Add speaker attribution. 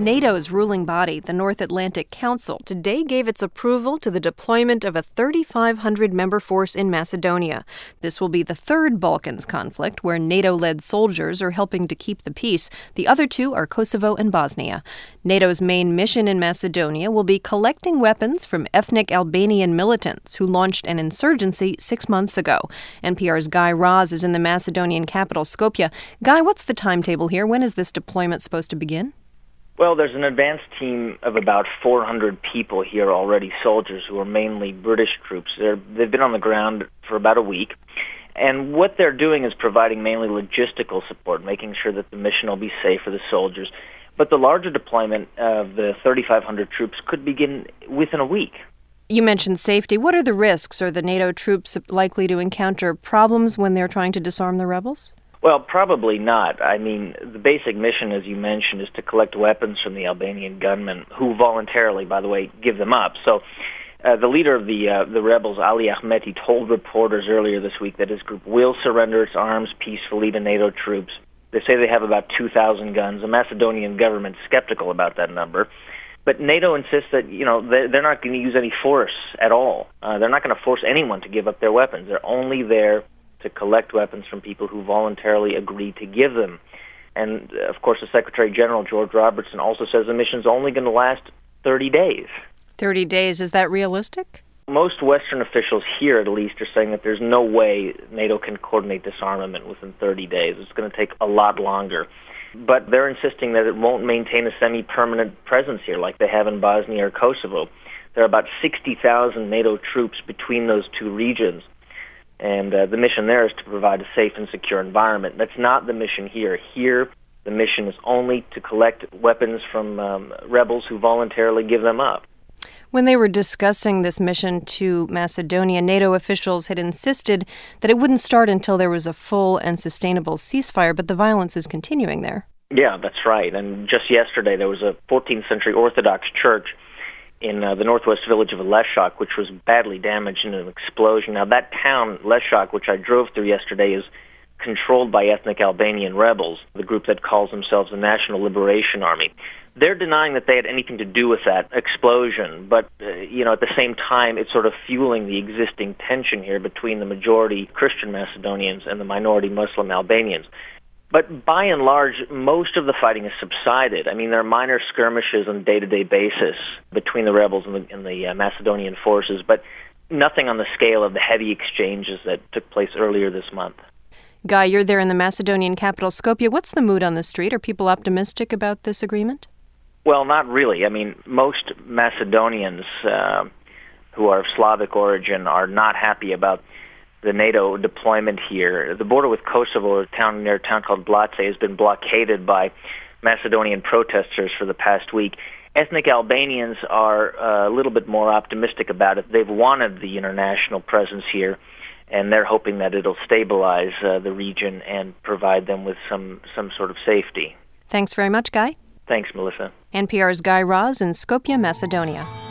Speaker 1: NATO's ruling body, the North Atlantic Council, today gave its approval to the deployment of a 3,500-member force in Macedonia. This will be the third Balkans conflict where NATO-led soldiers are helping to keep the peace. The other two are Kosovo and Bosnia. NATO's main mission in Macedonia will be collecting weapons from ethnic Albanian militants who launched an insurgency 6 months ago. NPR's Guy Raz is in the Macedonian capital, Skopje. Guy, what's the timetable here? When is this deployment supposed to begin?
Speaker 2: Well, there's an advanced team of about 400 people here already, soldiers who are mainly British troops. They've been on the ground for about a week, and what they're doing is providing mainly logistical support, making sure that the mission will be safe for the soldiers. But the larger deployment of the 3,500 troops could begin within a week.
Speaker 1: You mentioned safety. What are the risks? Are the NATO troops likely to encounter problems when they're trying to disarm the rebels?
Speaker 2: Well, probably not. I mean, the basic mission, as you mentioned, is to collect weapons from the Albanian gunmen, who voluntarily, by the way, give them up. So the leader of the rebels, Ali Ahmeti, told reporters earlier this week that his group will surrender its arms peacefully to NATO troops. They say they have about 2,000 guns. The Macedonian government's skeptical about that number. But NATO insists that, they're not going to use any force at all. They're not going to force anyone to give up their weapons. They're only there to collect weapons from people who voluntarily agree to give them. And, of course, the Secretary General, George Robertson, also says the mission's only going to last 30 days.
Speaker 1: 30 days, is that realistic?
Speaker 2: Most Western officials here, at least, are saying that there's no way NATO can coordinate disarmament within 30 days. It's going to take a lot longer. But they're insisting that it won't maintain a semi-permanent presence here like they have in Bosnia or Kosovo. There are about 60,000 NATO troops between those two regions. And the mission there is to provide a safe and secure environment. That's not the mission here. Here, the mission is only to collect weapons from rebels who voluntarily give them up.
Speaker 1: When they were discussing this mission to Macedonia, NATO officials had insisted that it wouldn't start until there was a full and sustainable ceasefire, but the violence is continuing there.
Speaker 2: Yeah, that's right. And just yesterday, there was a 14th century Orthodox church in the northwest village of Leshak, which was badly damaged in an explosion. Now, that town, Leshak, which I drove through yesterday, is controlled by ethnic Albanian rebels, the group that calls themselves the National Liberation Army. They're denying that they had anything to do with that explosion, but, at the same time, it's sort of fueling the existing tension here between the majority Christian Macedonians and the minority Muslim Albanians. But by and large, most of the fighting has subsided. I mean, there are minor skirmishes on a day-to-day basis between the rebels and the Macedonian forces, but nothing on the scale of the heavy exchanges that took place earlier this month.
Speaker 1: Guy, you're there in the Macedonian capital, Skopje. What's the mood on the street? Are people optimistic about this agreement?
Speaker 2: Well, not really. I mean, most Macedonians who are of Slavic origin are not happy about the NATO deployment here. The border with Kosovo, a town called Blace, has been blockaded by Macedonian protesters for the past week. Ethnic Albanians are a little bit more optimistic about it. They've wanted the international presence here, and they're hoping that it'll stabilize the region and provide them with some sort of safety.
Speaker 1: Thanks very much, Guy.
Speaker 2: Thanks, Melissa.
Speaker 1: NPR's Guy Raz in Skopje, Macedonia.